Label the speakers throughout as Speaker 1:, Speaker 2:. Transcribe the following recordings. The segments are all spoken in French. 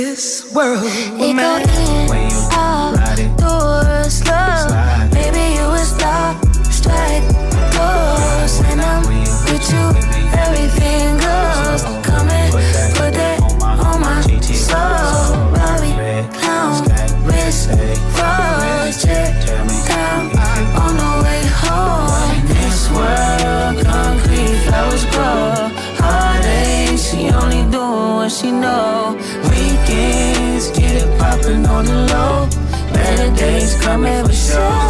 Speaker 1: This world
Speaker 2: it go in, out, doors, love. Maybe you was locked, strike, close. And I'm with you, everything goes. Come and put that on my soul. Robbie, clown, wrist, froze, jet, down, on the way home. This world, concrete, flowers grow. Heartache, she only doing what she know. Weekends, get it poppin' on the low. Better days coming for sure.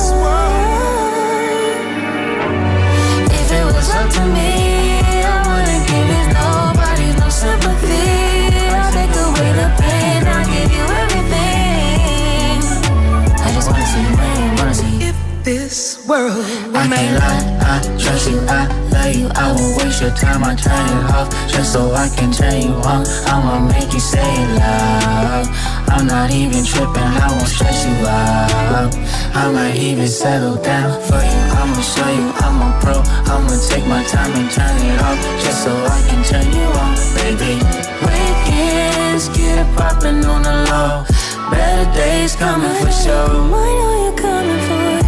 Speaker 2: If it was up to me, I wouldn't give it nobody no sympathy. I'll take away the pain, I'll give you everything. I just wanna see you win, wanna see if
Speaker 1: this world
Speaker 2: I can't lie, I trust you, I love you. I won't waste your time, I turn it off just so I can turn you on. I'ma make you say it loud. I'm not even tripping, I won't stress you out. I might even settle down for you. I'ma show you I'm a pro. I'ma take my time and turn it off just so I can turn you on, baby. Weekends, get it poppin' on the low. Better days coming for sure. I know you're coming for it.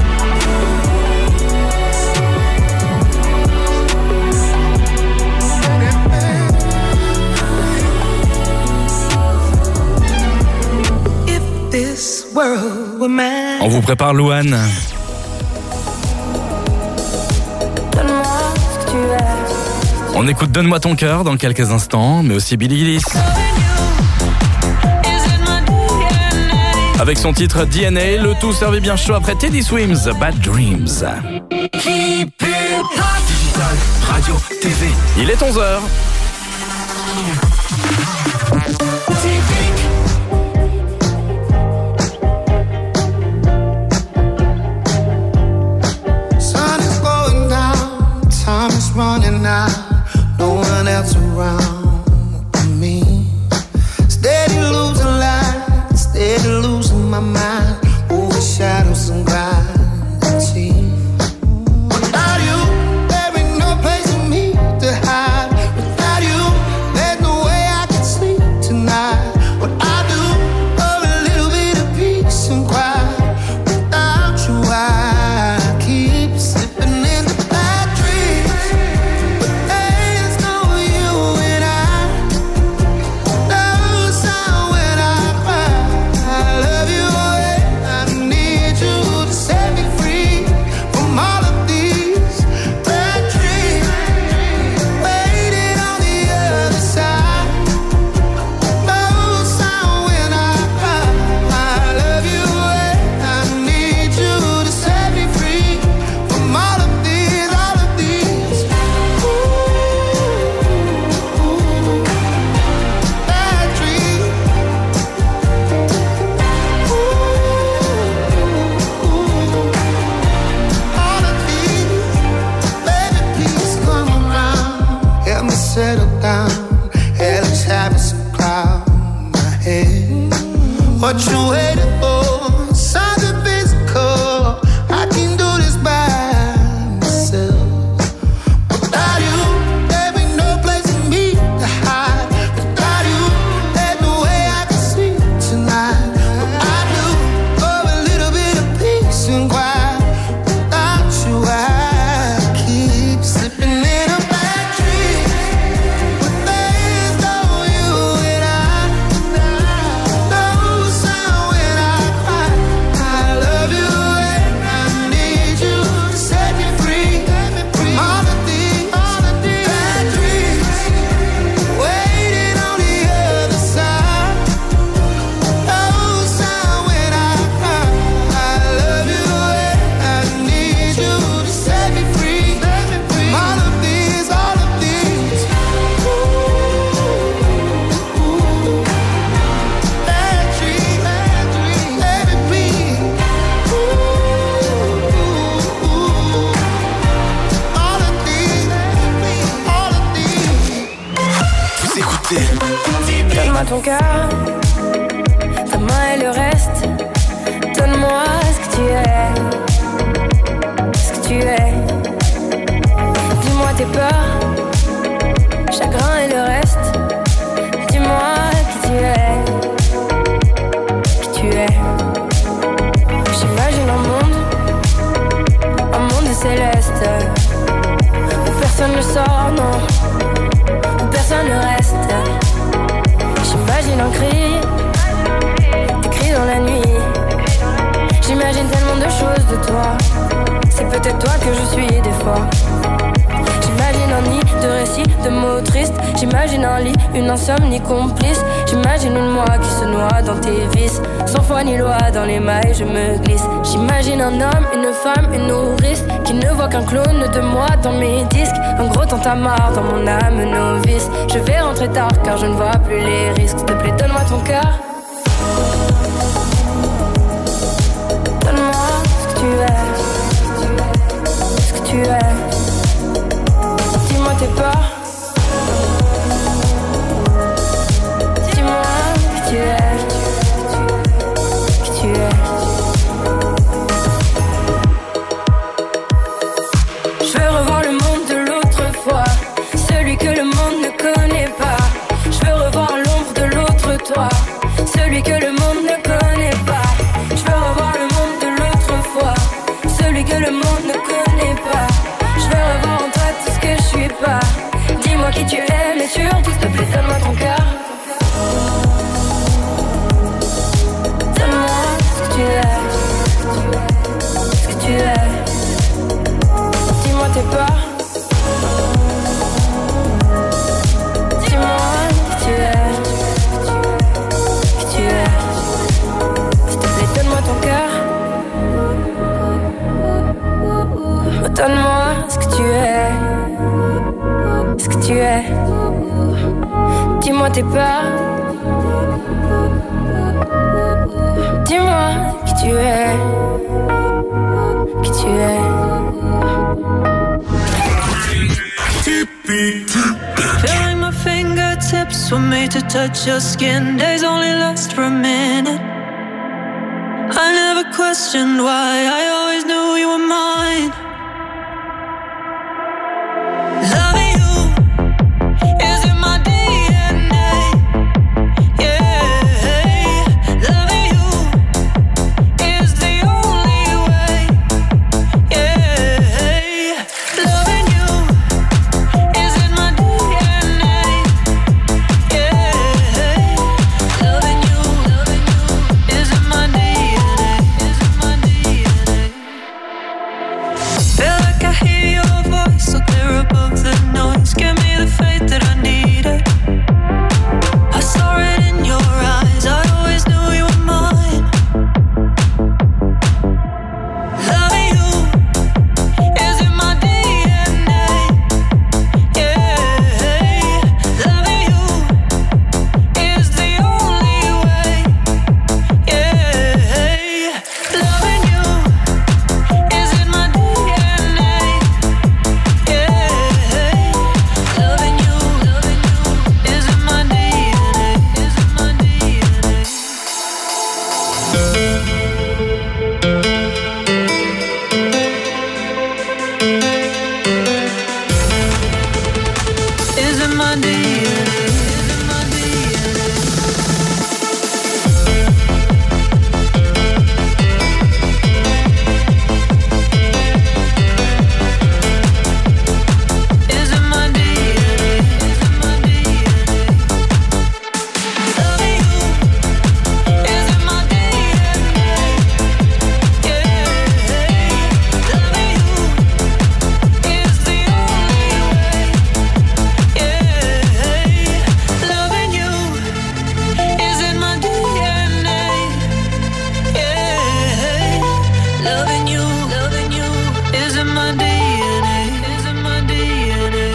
Speaker 3: On vous prépare Louane. On écoute Donne-moi ton cœur dans quelques instants, mais aussi Billie Eilish. Avec son titre DNA, le tout servi bien chaud après Teddy Swims, Bad Dreams.
Speaker 4: Keep it hot. Digital, radio, TV.
Speaker 3: Il est 11h.
Speaker 5: Running out, no one else around but me. Steady losing light, steady losing my mind. Overshadow some gravity. Without you, there ain't no place for me to hide. Without you, there's no way I can sleep tonight. What I do, for a little bit of peace and quiet. Without you, I keep slipping in the bad dreams. Settle down, yeah, let's have some cloud in my head. What you waiting for? Something physical. I can do this by myself. Without you, there ain't no place for me to hide. Without you, there's no way I can sleep tonight. What I do for a little bit of peace and quiet. Without you, I keep slipping in a bad dream.
Speaker 2: Donne-moi ton cœur, ta main et le reste. Donne-moi ce que tu es, ce que tu es. Dis-moi tes peurs, chagrin et le reste. Dis-moi qui tu es. personne ne sort, non. Personne ne reste. J'imagine un cri, écrit dans la nuit. J'imagine tellement de choses de toi. C'est peut-être toi que je suis des fois. J'imagine un nid de récits, de mots tristes. J'imagine un lit, une insomnie complice. J'imagine une moi qui se noie dans tes vices. Sans foi ni loi, dans les mailles je me glisse. J'imagine un homme, une femme, une nourrice qui ne voit qu'un clone de moi dans mes disques. Un gros tintamarre dans mon âme novice. Je vais rentrer tard car je ne vois plus les risques. S'il te plaît, donne-moi ton cœur. Donne-moi ce que tu es. Ce que tu es. Dis-moi tes peurs. Dis-moi qui tu es. Qui tu es. Je veux revoir le monde de l'autre fois, celui que le monde ne connaît pas. Je veux revoir l'ombre de l'autre toi, celui que le monde ne connaît pas. Je veux revoir le monde de l'autre fois, celui que le monde ne connaît pas. Je veux revoir en toi tout ce que je suis pas. Dis-moi qui tu es, mais surtout s'il te plaît donne-moi ton cœur. Donne-moi ce que tu es. Ce que tu es. Dis-moi tes peurs. Dis-moi qui tu es. Qui tu es. S'il te plaît donne-moi ton cœur. Donne-moi ce que tu es. Ce que tu es. Dis-moi tes peurs. Dis-moi qui tu es. Qui tu es.
Speaker 6: Feeling my fingertips were made to touch your skin. Days only last for a minute. I never questioned why, I always knew you were mine. Loving you is in my DNA. Yeah, loving you is the only way. Yeah, loving you is in my DNA. Yeah, loving you is in my DNA. Is in my DNA. Feel like I hear your voice so clear above the noise. Give me the faith that I needed. I saw it in your eyes. I always knew you were mine. Loving you is in my DNA. Yeah, loving you is the only way. Yeah, loving you is in my DNA. Yeah, loving you is in my DNA. Is in my DNA. Is in my DNA. Is in my DNA. Is in my DNA. Is in my DNA. Loving you is in my DNA. Yeah, loving you is the only way. Yeah, loving you is in my DNA. Yeah, loving you is in my DNA. Is in my DNA.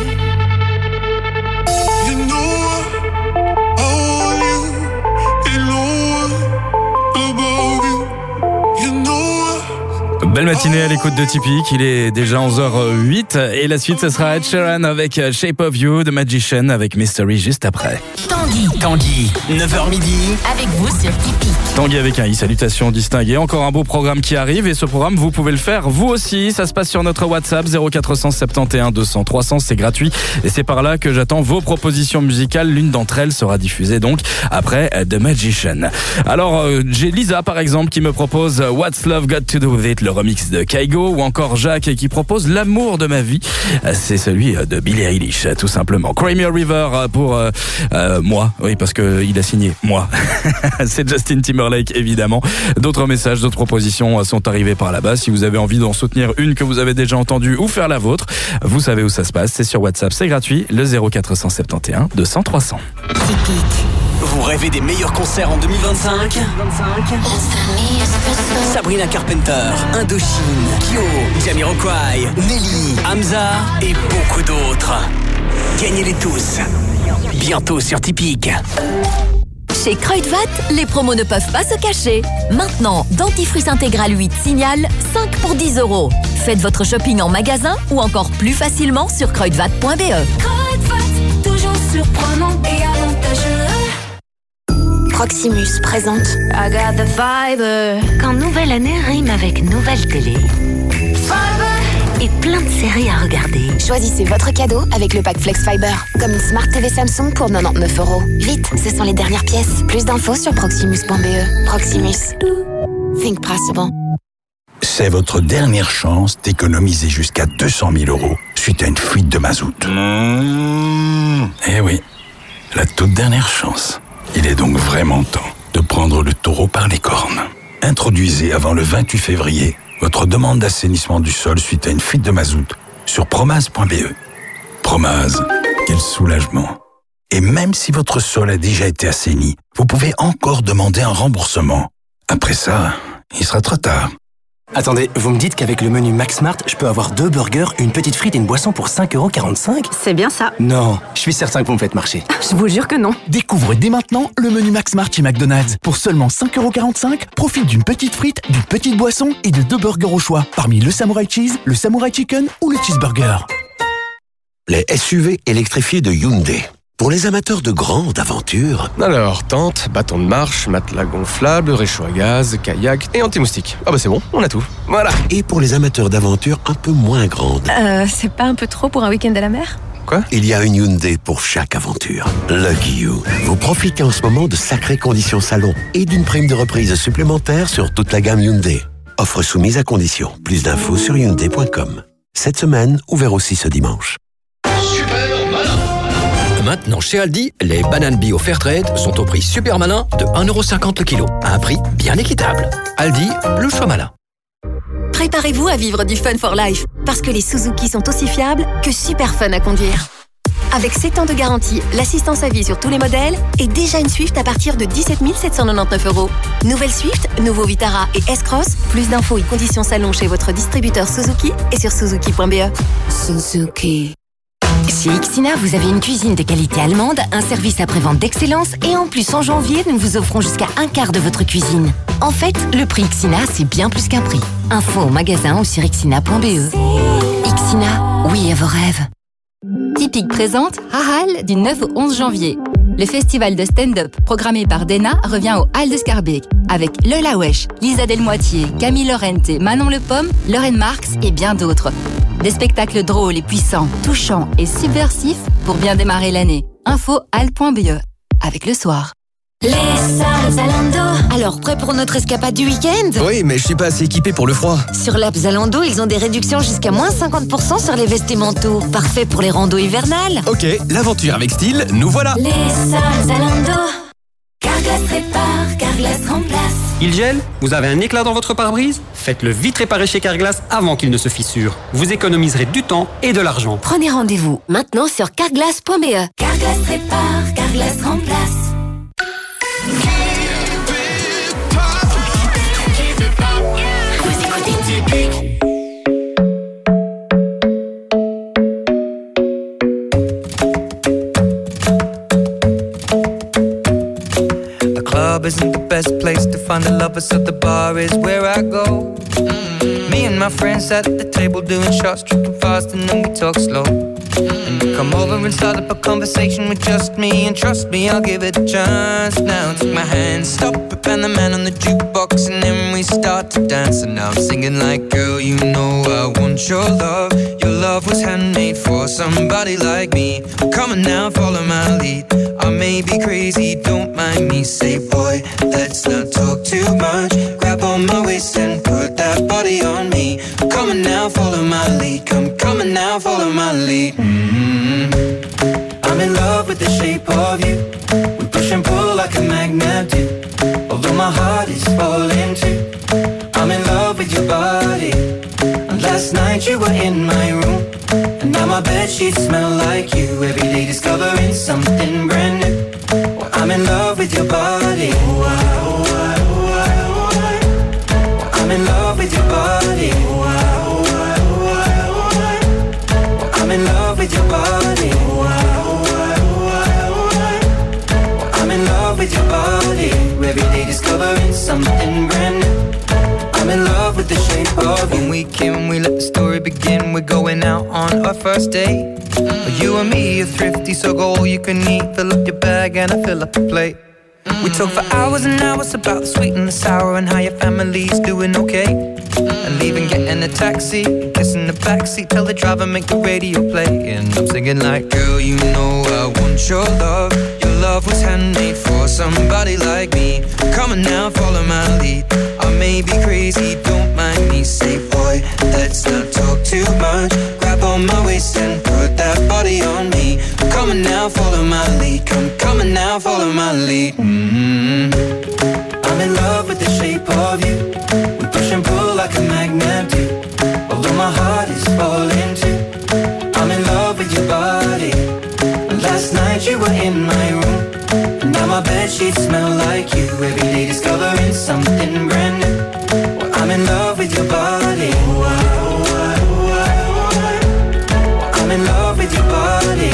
Speaker 5: You know I want you. You know about you. You know
Speaker 3: Belle matinée à l'écoute de Typique, il est déjà 11h08 et la suite ce sera Ed Sheeran avec Shape of You, The Magician avec Mystery juste après.
Speaker 4: Tanguy, 9h midi.
Speaker 7: Avec vous sur Tipeee.
Speaker 3: Tanguy avec un i, salutations distinguées. Encore un beau programme qui arrive et ce programme vous pouvez le faire vous aussi. Ça se passe sur notre WhatsApp 0471 200 300, c'est gratuit et c'est par là que j'attends vos propositions musicales. L'une d'entre elles sera diffusée donc après The Magician. Alors j'ai Lisa par exemple qui me propose What's Love Got to Do With It, le remix remix de Kygo, ou encore Jacques qui propose L'amour de ma vie. C'est celui de Billie Eilish, tout simplement. Cry Me a River pour moi, oui, parce que il a signé moi. C'est Justin Timberlake, évidemment. D'autres messages, d'autres propositions sont arrivées par là-bas. Si vous avez envie d'en soutenir une que vous avez déjà entendue ou faire la vôtre, vous savez où ça se passe. C'est sur WhatsApp, c'est gratuit, le 0471 200 300.
Speaker 4: Vous rêvez des meilleurs concerts en 2025? Sabrina Carpenter, Indochine, Kyo, Jamiroquai, Nelly, Hamza et beaucoup d'autres. Gagnez-les tous. Bientôt sur Tipeee.
Speaker 7: Chez Kruidvat, les promos ne peuvent pas se cacher. Maintenant, dentifrice intégral 8 Signal, 5 pour 10 €. Faites votre shopping en magasin ou encore plus facilement sur kruidvat.be.
Speaker 2: Kruidvat, toujours surprenant et avantageux.
Speaker 8: Proximus présente
Speaker 2: I got the fiber.
Speaker 8: Quand nouvelle année rime avec nouvelle télé
Speaker 2: Fiber.
Speaker 8: et plein de séries à regarder.
Speaker 9: Choisissez votre cadeau avec le pack Flex Fiber, comme une Smart TV Samsung pour 99 €. Vite, ce sont les dernières pièces. Plus d'infos sur proximus.be. Proximus. Think possible.
Speaker 10: C'est votre dernière chance d'économiser jusqu'à 200 000 € suite à une fuite de mazout. Eh oui, la toute dernière chance. Il est donc vraiment temps de prendre le taureau par les cornes. Introduisez avant le 28 février votre demande d'assainissement du sol suite à une fuite de mazout sur promaz.be. Promaz, quel soulagement. Et même si votre sol a déjà été assaini, vous pouvez encore demander un remboursement. Après ça, il sera trop tard.
Speaker 11: Attendez, vous me dites qu'avec le menu Max Smart, je peux avoir 2 burgers, une petite frite et une boisson pour 5,45 €?
Speaker 12: C'est bien ça.
Speaker 11: Non, je suis certain que vous me faites marcher.
Speaker 12: Je vous jure que non.
Speaker 13: Découvre dès maintenant le menu Max Smart chez McDonald's. Pour seulement 5,45 €, profite d'une petite frite, d'une petite boisson et de 2 burgers au choix. Parmi le Samurai Cheese, le Samurai Chicken ou le Cheeseburger.
Speaker 14: Les SUV électrifiés de Hyundai. Pour les amateurs de grandes aventures...
Speaker 15: Alors, tente, bâton de marche, matelas gonflable, réchaud à gaz, kayak et anti-moustique. Ah bah c'est bon, on a tout. Voilà.
Speaker 14: Et pour les amateurs d'aventures un peu moins grandes...
Speaker 12: C'est pas un peu trop pour un week-end à la mer?
Speaker 15: Quoi?
Speaker 14: Il y a une Hyundai pour chaque aventure. Lucky You. Vous profitez en ce moment de sacrées conditions salon et d'une prime de reprise supplémentaire sur toute la gamme Hyundai. Offre soumise à conditions. Plus d'infos sur Hyundai.com. Cette semaine, ouvert aussi ce dimanche.
Speaker 16: Maintenant, chez Aldi, les bananes bio Fairtrade sont au prix super malin de 1,50 € le kilo, à un prix bien équitable. Aldi, le choix malin.
Speaker 7: Préparez-vous à vivre du fun for life, parce que les Suzuki sont aussi fiables que super fun à conduire. Avec 7 ans de garantie, l'assistance à vie sur tous les modèles et déjà une Swift à partir de 17 799 €. Nouvelle Swift, nouveau Vitara et S-Cross. Plus d'infos et conditions salon chez votre distributeur Suzuki et sur suzuki.be.
Speaker 8: Suzuki. Chez Ixina, vous avez une cuisine de qualité allemande, un service après-vente d'excellence et en plus en janvier, nous vous offrons jusqu'à un quart de votre cuisine. En fait, le prix Ixina, c'est bien plus qu'un prix. Info au magasin ou sur ixina.be. Ixina, oui à vos rêves.
Speaker 17: Tipeee présente Hahal du 9 au 11 janvier. Le festival de stand-up programmé par Dena revient au Hall de Scarbeck avec Lola Wesh, Lisa Delmoitier, Camille Laurente, Manon Le Pomme, Lorraine Marx et bien d'autres. Des spectacles drôles et puissants, touchants et subversifs pour bien démarrer l'année. Info hall.be avec le soir.
Speaker 2: Les salles Zalando.
Speaker 8: Alors, prêt pour notre escapade du week-end?
Speaker 15: Oui, mais je suis pas assez équipé pour le froid.
Speaker 8: Sur l'app Zalando, ils ont des réductions jusqu'à moins 50% sur les vestes et manteaux. Parfait pour les randos hivernales.
Speaker 15: Ok, l'aventure avec style, nous voilà.
Speaker 2: Les salles Zalando. Carglass répare, Carglass remplace.
Speaker 18: Il gèle? Vous avez un éclat dans votre pare-brise? Faites-le vite réparer chez Carglass avant qu'il ne se fissure. Vous économiserez du temps et de l'argent.
Speaker 8: Prenez rendez-vous maintenant sur carglass.be.
Speaker 2: Carglass répare, Carglass remplace. Vous écoutez Tipeee.
Speaker 19: The club isn't the best place to find a lover, so the bar is where I go. Me and my friends at the table doing shots, tripping fast, and then we talk slow. And you come over and start up a conversation with just me, and trust me, I'll give it a chance. Now take my hand, stop it, and the man on the jukebox, and then we start to dance. And now I'm singing like, girl, you know I want your love. Your love was handmade for somebody like me. Come on now, follow my lead. I may be crazy, don't mind me. Say, boy, let's not talk too much. Grab on my waist and put that body on me. now, follow my lead. I'm in love with the shape of you. We push and pull like a magnet do. Although my heart is falling too. I'm in love with your body. And last night you were in my room. And now my bedsheets smell like you. Every day discovering something brand new. Well, I'm in love with your body. I'm in love with your body. I'm in love with your body. I'm in love with your body. Every day discovering something brand new. I'm in love with the shape of you. When we came, we let the story begin. We're going out on our first date. You and me are thrifty, so go all you can eat. Fill up your bag and I fill up the plate. We talk for hours and hours about the sweet and the sour and how your family's doing okay. And leaving, getting a taxi, kissing the backseat, tell the driver make the radio play. And I'm singing like, girl, you know I want your love. Your love was handmade for somebody like me. Come on now, follow my lead. I may be crazy, don't mind me. Say, boy, let's not talk too much. Grab on my waist and put that body on me. Come on now, follow my lead. Come on now, follow my lead. I'm in love with the shape of you. We push and pull like a magnet do. Although my heart is falling too. I'm in love with your body. Last night you were in my room. And now my bedsheets smell like you. Every day discovering something brand new. Well, I'm in love with your body. I'm in love with your body.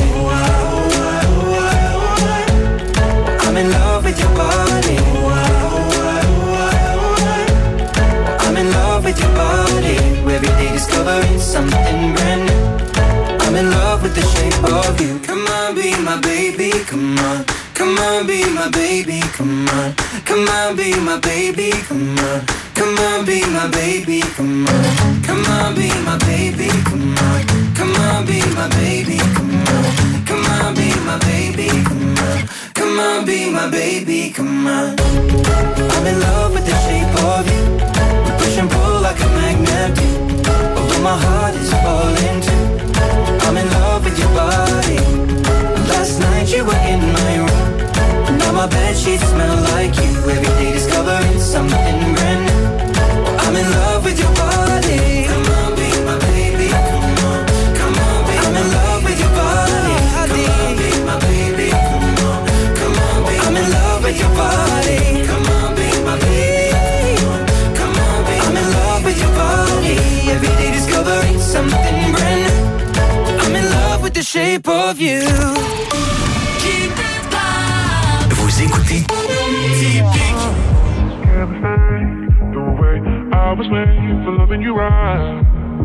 Speaker 19: I'm in love with your body. I'm in love with your body. Every day discovering something brand new. I'm in love with the shape of you. Come on, be my baby, come on. Come on, be my baby, come on. Come on, be my baby, come on. Come on, be my baby, come on. Come on, be my baby, come on. Come on, be my baby, come on. Come on, be my baby, come on. Come on, be my baby, come on. I'm in love with the shape of you. We push and pull like a magnet do. Although my heart is falling too. I'm in love with your body. Last night you were in my room. Now my bedsheets smell like you. Every day discovering something brand new. I'm in love with your body. Come on, be my baby. Come on, come on, be I'm in love with your body. Come on, be my baby. Come on, come on, be I'm in love with your body. Come on, be my baby. Come on, be I'm in love with your body. Every day discovering something brand new. I'm in love with the shape of you.
Speaker 4: Vous écoutez Typique.
Speaker 20: The way I was made for loving you right.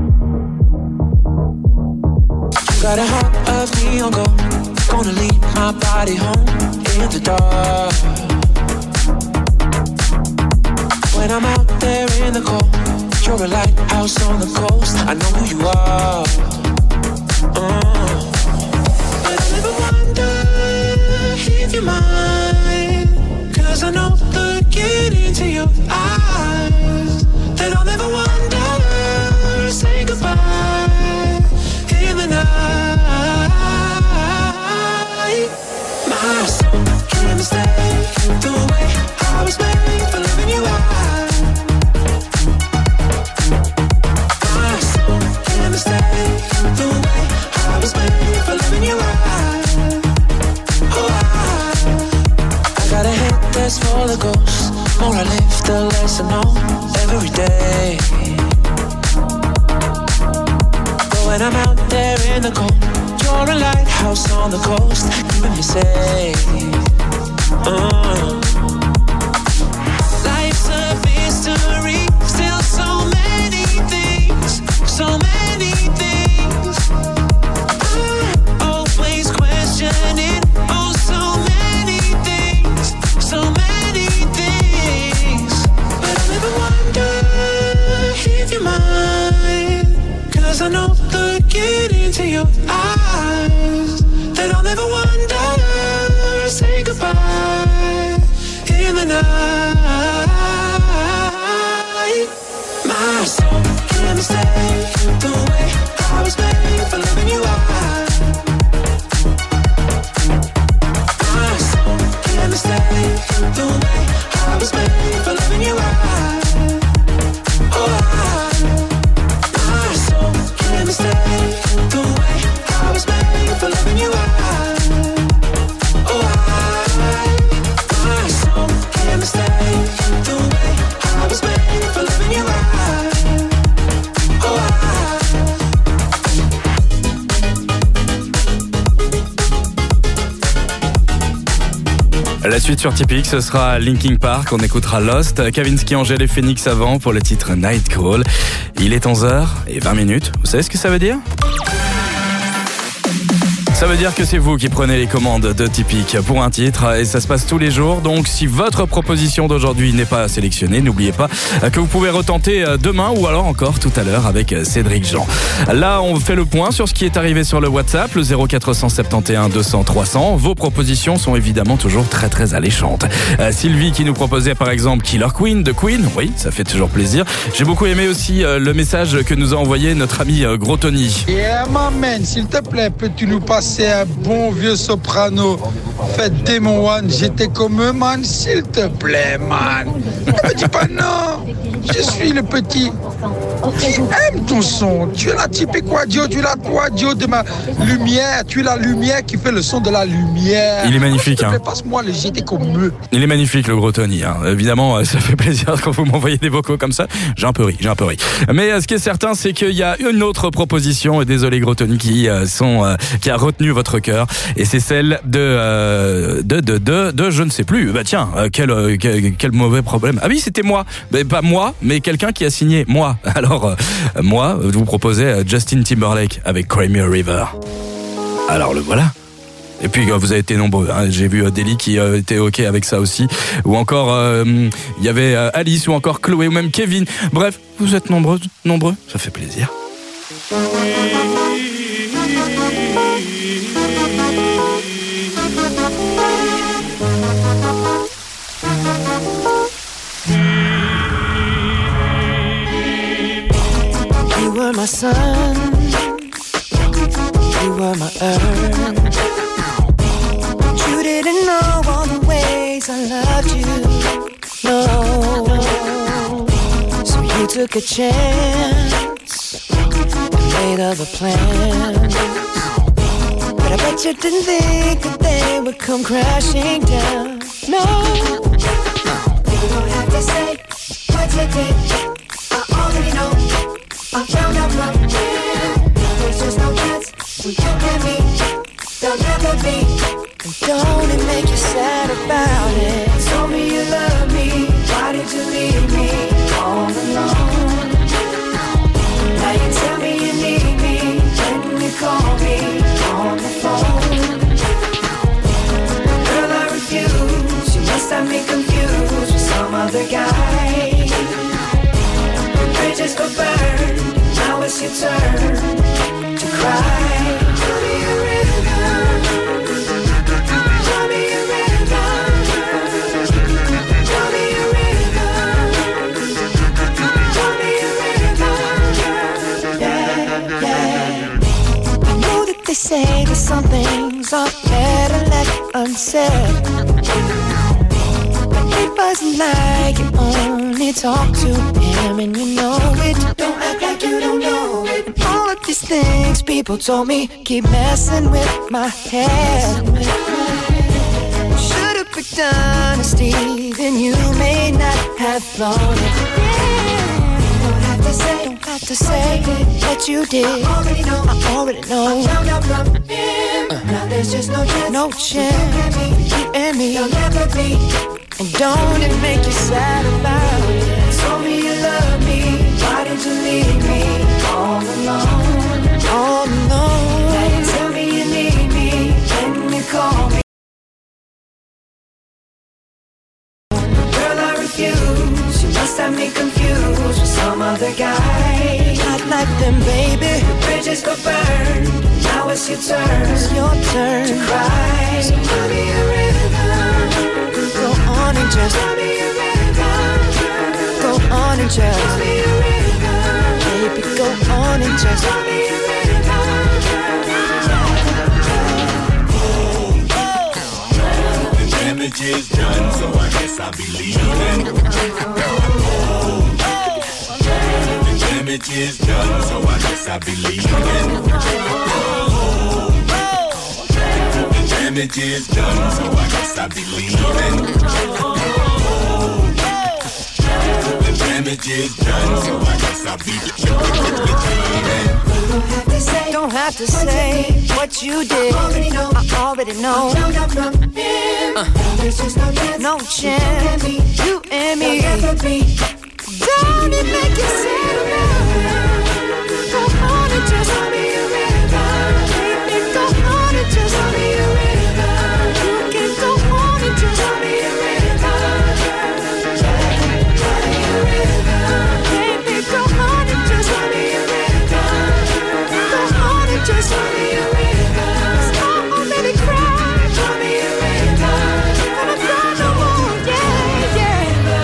Speaker 21: Got a heart of neon gold. Gonna leave my body home in the dark. When I'm out there in the cold, you're a lighthouse on the coast. I know who you are. But I never wonder if you're mine. 'Cause I know looking into your eyes that I'll never wonder, say goodbye in the night. My soul can't mistake the way I was made for loving you right. My soul can't mistake the way I was made for loving you right. Oh, I got a head that's full of ghosts. More I live, the less I know every day. But when I'm out there in the cold, you're a lighthouse on the coast, keeping me safe. Life's a mystery, still so many things, so many things. I'm always questioning, oh, so many things, so many things. But I never wonder if you're mine, 'cause I know looking into your eyes that I'll never wonder, say goodbye
Speaker 3: La suite sur Typique, ce sera Linkin Park, on écoutera Lost, Kavinsky, Angèle et Phoenix avant pour le titre Nightcall. Il est 11h20. Vous savez ce que ça veut dire ? Ça veut dire que c'est vous qui prenez les commandes de Typique pour un titre et ça se passe tous les jours. Donc si votre proposition d'aujourd'hui n'est pas sélectionnée, n'oubliez pas que vous pouvez retenter demain ou alors encore tout à l'heure avec Cédric Jean. Là, on fait le point sur ce qui est arrivé sur le WhatsApp, le 0471 200 300. Vos propositions sont évidemment toujours très très alléchantes. Sylvie qui nous proposait par exemple Killer Queen de Queen. Oui, ça fait toujours plaisir. J'ai beaucoup aimé aussi le message que nous a envoyé notre ami Gros Tony.
Speaker 1: Yeah, man, s'il te plaît, peux-tu nous passer un bon vieux soprano? Faites Demon One, j'étais comme eux, man, s'il te plaît, man. Ne me dis pas non. Je suis le petit. Aime ton son. Tu es la typique Quadio, tu es la Quadio de ma lumière. Tu es la lumière qui fait le son de la lumière.
Speaker 3: Il est magnifique, hein.
Speaker 1: Passe-moi le j'étais comme eux.
Speaker 3: Il est magnifique, le Gros Tony, hein. Évidemment, ça fait plaisir quand vous m'envoyez des vocaux comme ça. J'ai un peu ri. Mais ce qui est certain, c'est qu'il y a une autre proposition, et désolé Gros Tony, qui a retenu votre cœur, et c'est celle de je ne sais plus. Bah tiens, quel mauvais problème. Ah oui, c'était moi. Mais pas moi, mais quelqu'un qui a signé moi. Alors, moi, je vous proposais Justin Timberlake avec Cry Me a River. Alors le voilà. Et puis vous avez été nombreux, hein. J'ai vu Deli qui était ok avec ça aussi, ou encore il y avait Alice, ou encore Chloé, ou même Kevin. Bref, vous êtes nombreux, ça fait plaisir.
Speaker 22: You were my sun, you were my earth. You didn't know all the ways I loved you, no. So you took a chance and made other plans, but I bet you didn't think that they would come crashing down, no. You don't have to say what you did, I already know. I found out from him. There's just no chance when you and me, there'll never be. And don't it make you sad about it? Told me you love me, why did you leave me all alone? Now you tell me you need me, when you call me on the phone. Girl, I refuse, you must have me confused with some other guy. Bridges go burn, now it's your turn to cry. Tell me a river, tell me a river, tell me a river, tell me a river, yeah, yeah. I know that they say that some things are better left unsaid, but it wasn't like you only talk to him and you know it. Don't act like you don't know it. And all of these things people told me keep messing with my head. Should've picked honesty, then you may not have thought it. Don't have to say what you did. I already know. I found out from him. Now there's just no chance. You and me, you'll never be. And don't it make you sad about it? Told me you love me, why did you leave me all alone? All alone. Now you tell me you need me, when you call me. Girl, I refuse, you must have me confused with some other guy. Not like them, baby. The bridges go burn, now it's your turn. It's your turn to cry. So tell me a river. Go on and just tell me a river. Go on and just tell me a river. Baby, go on and just tell me a river.
Speaker 23: The damage is done, so I guess I'll be leaving. The damage is done, so I guess I'll be leaving. The damage is done, so I guess I'll be leaving. The damage is done, so I guess I'll be leaving.
Speaker 22: don't have to say what you did. I already know. No chance, you and me. Don't it make you sad now? Go on and just tell me you're ready. Go on and just tell me you're ready. You can go on and just tell me you're ready. Baby, go on and just tell me you're ready. Go on and just tell me you're ready. 'Cause I already cried. Tell me you're ready. Gonna cry no more, yeah, yeah.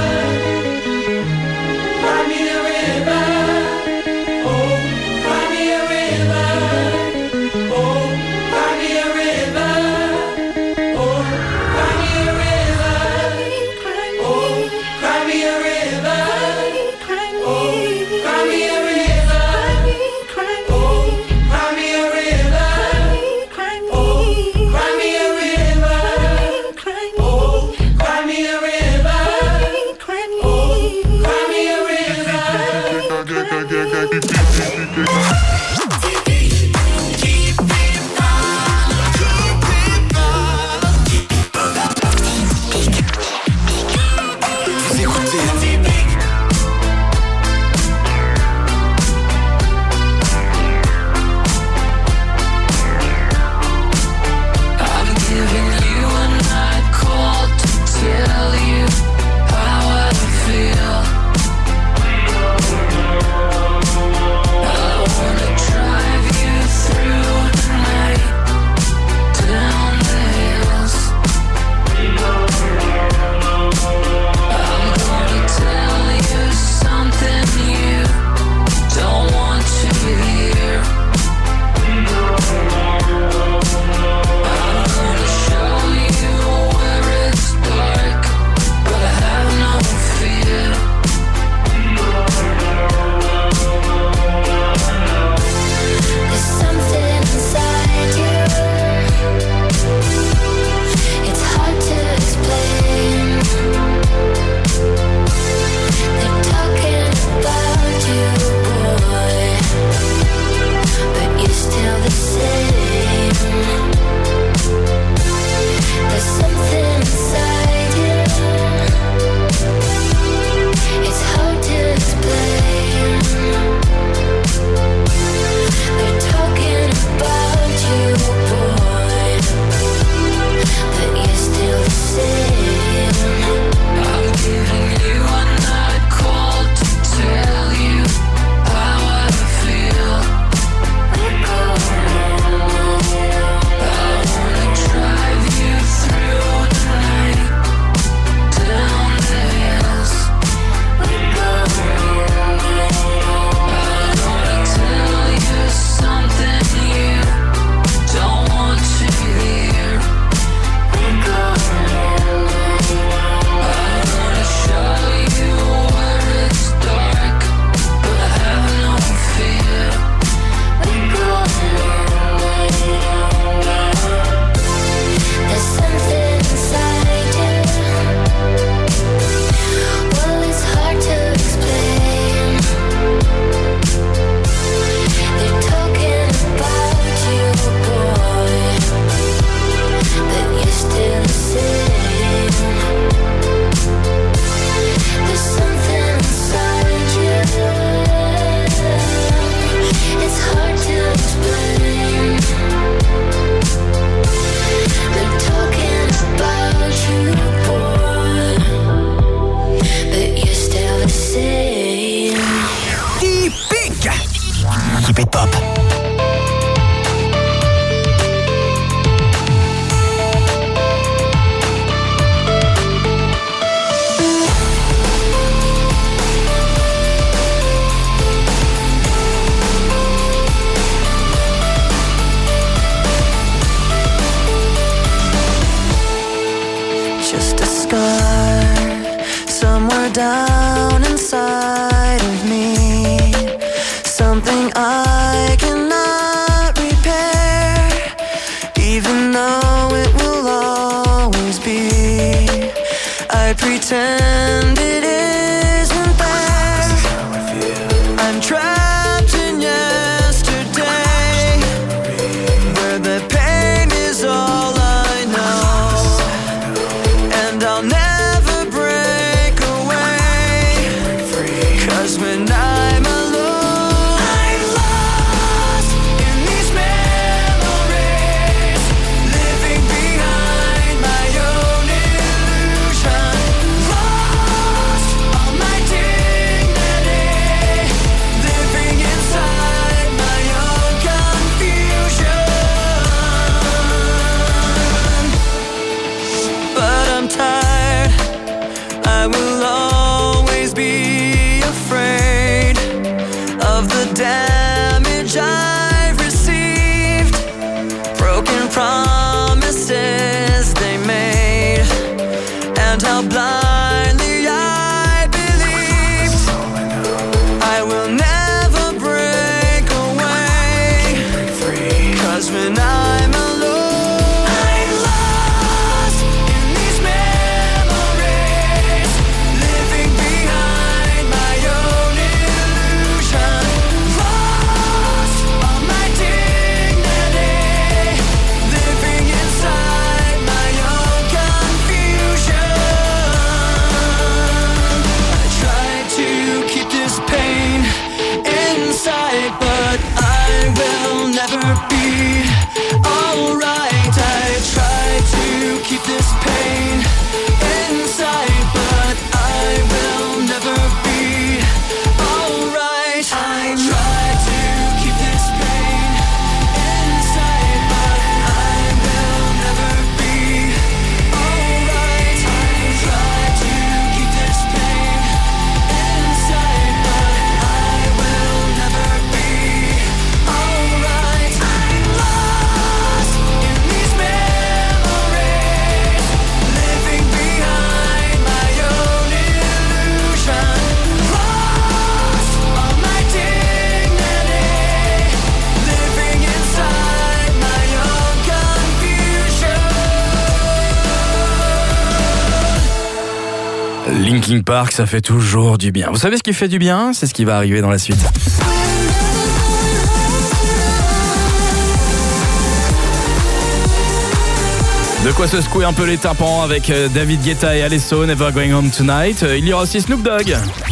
Speaker 22: Cry me a river, oh, cry me a river, oh, cry me a river, oh, cry me a river, oh, cry me a river, oh, cry me a river, oh, cry me a river, oh, cry me a river, oh, cry me a river, oh, cry me a
Speaker 4: Vous écoutez
Speaker 21: I'm giving you a night call to tell you how I feel. I wanna drive you through the night, down the hills. I'm gonna tell you something you don't want to hear. I'm gonna show you where it's dark, but I have no fear. There's something inside you. It's hard to explain. They're talking about you, boy, but you're still the same. There's something inside you. It's hard to explain. They're talking about you, boy, but you're still the same. I'm giving you a night call to tell you how I feel. I wanna drive you through the night, down the hills. I wanna tell you something you don't want to hear. I wanna show you where it's dark, but I have no fear. There's something inside you. Well, it's hard to explain. They're talking about you, boy, but you're still the same. There's something inside you. It's hard to explain. They're talking about you, boy, but you're still the same.
Speaker 13: Typique. Keep it pop.
Speaker 22: Just a scar somewhere down inside of me. Something I cannot repair, even though it will always be. I pretend it isn't there. I'm trapped in yesterday.
Speaker 21: I will always be afraid of the damage I've received, broken promises they made, and how blindly I believed. I will never break away, 'cause when I'm alone, I'm lost in these memories, living behind my own illusion, lost all my dignity, living inside my own confusion. I try to keep this pain inside, but I will never be alright. I try to keep this pain inside, but I will never be alright. I try to keep this pain inside, but I will never be alright. I try to keep this pain inside, but I will never be alright. I'm lost in these memories, living behind my own illusion, lost all my dignity, living inside my own confusion.
Speaker 3: Linkin Park, ça fait toujours du bien. Vous savez ce qui fait du bien? C'est ce qui va arriver dans la suite. De quoi se secouer un peu les tympans avec David Guetta et Alesso, Never Going Home Tonight. Il y aura aussi Snoop Dogg.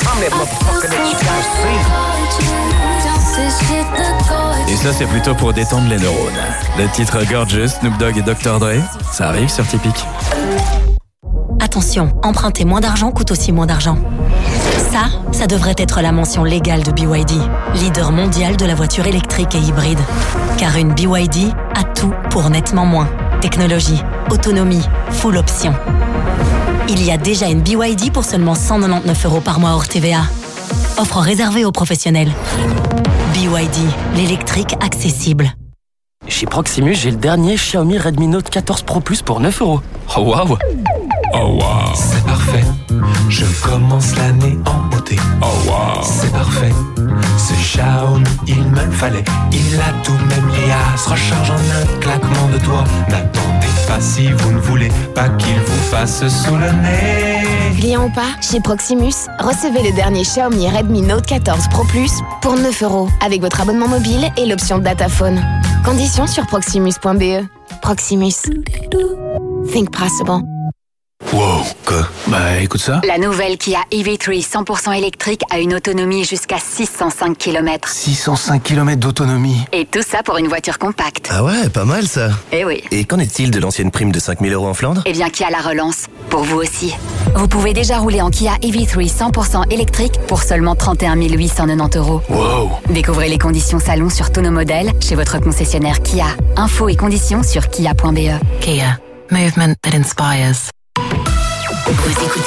Speaker 3: Et ça, c'est plutôt pour détendre les neurones. Le titre Gorgeous, Snoop Dogg et Dr. Dre, ça arrive sur Typique.
Speaker 8: Attention, emprunter moins d'argent coûte aussi moins d'argent. Ça devrait être la mention légale de BYD, leader mondial de la voiture électrique et hybride. Car une BYD a tout pour nettement moins. Technologie, autonomie, full option. Il y a déjà une BYD pour seulement 199 € par mois hors TVA. Offre réservée aux professionnels. BYD, l'électrique accessible.
Speaker 11: Chez Proximus, j'ai le dernier Xiaomi Redmi Note 14 Pro Plus pour 9 €.
Speaker 16: Oh waouh!
Speaker 4: Oh wow, c'est parfait. Je commence l'année en beauté. Oh wow, c'est parfait. Ce Xiaomi, il me fallait. Il a tout, même l'IA se recharge en un claquement de doigts. N'attendez pas si vous ne voulez pas qu'il vous fasse sous le nez.
Speaker 5: Client ou pas, chez Proximus, recevez le dernier Xiaomi Redmi Note 14 Pro Plus pour 9 € avec votre abonnement mobile et l'option Dataphone. Conditions sur proximus.be. Proximus. Think possible.
Speaker 10: Wow, quoi? Bah écoute ça.
Speaker 17: La nouvelle Kia EV3 100% électrique a une autonomie jusqu'à 605 km.
Speaker 11: 605 km d'autonomie.
Speaker 17: Et tout ça pour une voiture compacte.
Speaker 6: Ah ouais, pas mal ça.
Speaker 17: Eh oui.
Speaker 6: Et qu'en est-il de l'ancienne prime de 5 000 € en Flandre?
Speaker 17: Eh bien Kia la relance, pour vous aussi. Vous pouvez déjà rouler en Kia EV3 100% électrique pour seulement 31 890 €.
Speaker 6: Wow.
Speaker 17: Découvrez les conditions salon sur tous nos modèles chez votre concessionnaire Kia. Infos et conditions sur kia.be.
Speaker 9: Kia. Movement that inspires.
Speaker 8: Vous écoutez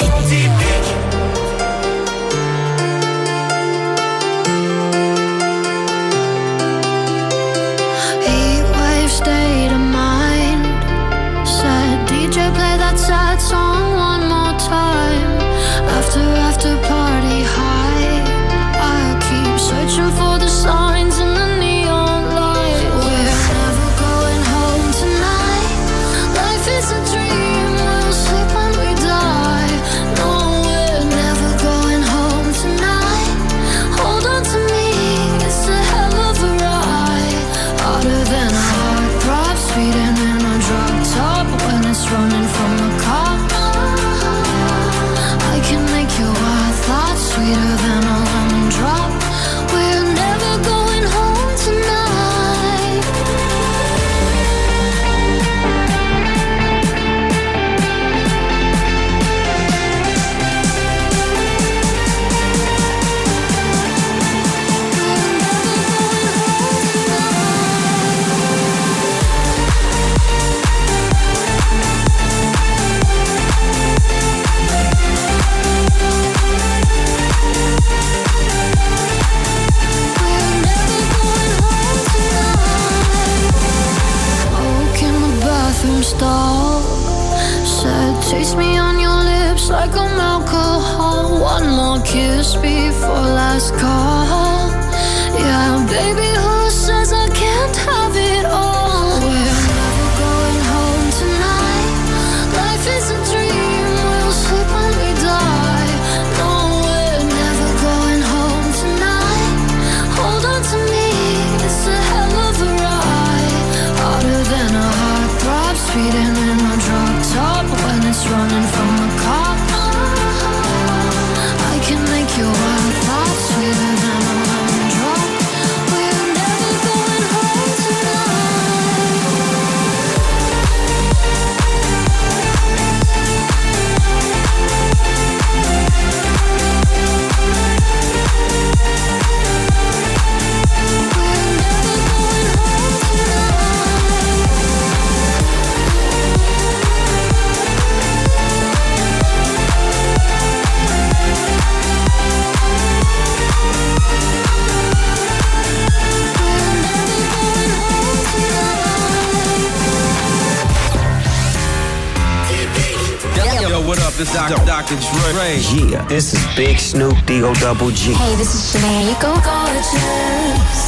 Speaker 2: Heatwave state of mind. Said DJ play that sad song one more time. After party high. I keep searching for the signs in the neon light. We're never going home tonight. Life is a dream. We'll sleep when we die. No, kiss before last call. Yeah, baby, who says I can't have it all? We're never going home tonight. Life is a dream, we'll sleep when we die. No, we're never going home tonight. Hold on to me, it's a hell of a ride. Harder than a heartthrob, speeding in a drop top when it's running from a cop. I can make your wild thoughts sweeter than a lemon drop. We're never going home
Speaker 7: What up? This is Dr. Dre. Yeah, this is Big Snoop D-O-double G.
Speaker 2: Hey, this is Shanae. You go gorgeous.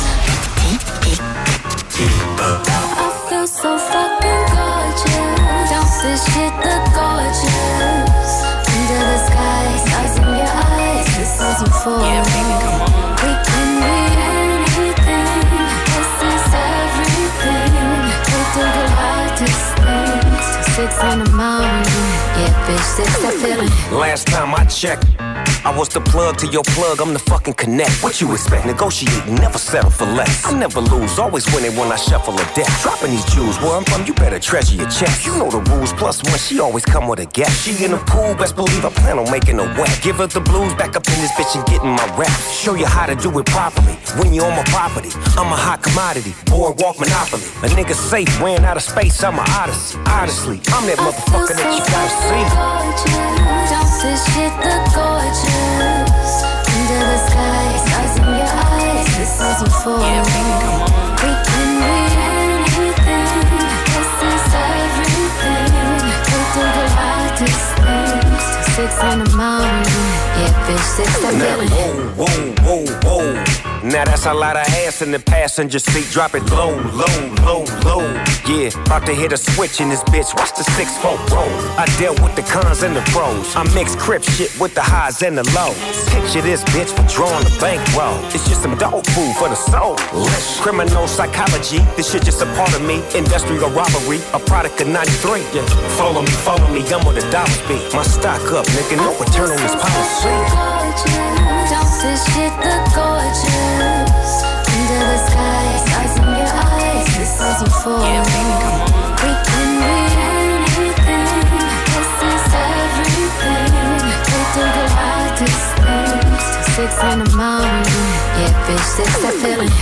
Speaker 2: I feel so fucking gorgeous. Don't this shit look gorgeous? Under the sky, stars in your eyes. This is euphoria. Yeah, baby, come on. We can be anything. This is everything. We do the hardest things. 6 in the morning. Yeah, bitch, 6 that feeling.
Speaker 7: Last time I checked, I was the plug to your plug, I'm the fucking connect. What you expect? Negotiate, never settle for less. I never lose, always winning when I shuffle a deck. Dropping these jewels, where I'm from, you better treasure your checks. You know the rules, plus one, she always come with a gap. She in the pool, best believe I plan on making her wet. Give her the blues, back up in this bitch and getting my rap. Show you how to do it properly, when you on my property. I'm a hot commodity, boardwalk monopoly. A nigga safe, ran out of space, I'm a odyssey. Honestly, I'm that motherfucker that you gotta see.
Speaker 2: Don't this shit look gorgeous? Under the sky, stars in your eyes. This is euphoria. Yeah, baby, come on. We can be anything. This is everything. We do the hardest things. 6 in the morning. Yeah, bitch, 6 that feeling.
Speaker 7: Whoa, whoa, whoa, whoa. Now that's a lot of ass in the passenger seat. Drop it low, low, low, low. Yeah, about to hit a switch in this bitch. Watch the 6-4 roll. I dealt with the cons and the pros. I mix crip shit with the highs and the lows. Picture this bitch for drawing a bankroll. It's just some dog food for the soul. Criminal psychology. This shit just a part of me. Industrial robbery. A product of 93. Yeah. Follow me. I'm where the dollars be. My stock up, nigga. No return on this policy.
Speaker 2: Don't this shit look gorgeous? Under the sky, stars in your eyes. This is euphoria. Yeah, baby, come on. We can be anything. This is everything. We do the hardest things. 6 in the morning. Yeah, bitch, 6 that feeling.